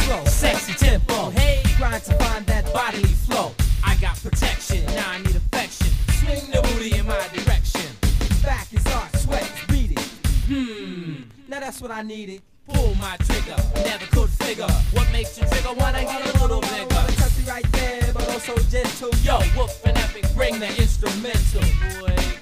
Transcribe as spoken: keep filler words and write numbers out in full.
slow, sexy tempo. Hey, grind to find that bodily flow. I got protection, now I need affection. Swing the booty in my direction. Back is hot, sweat is beating. Hmm, now that's what I needed. Pull my trigger, never could figure what makes you trigger, wanna get a little bigger. Touchy right there, but also gentle. Yo, whoop and epic, bring the instrumental, boy.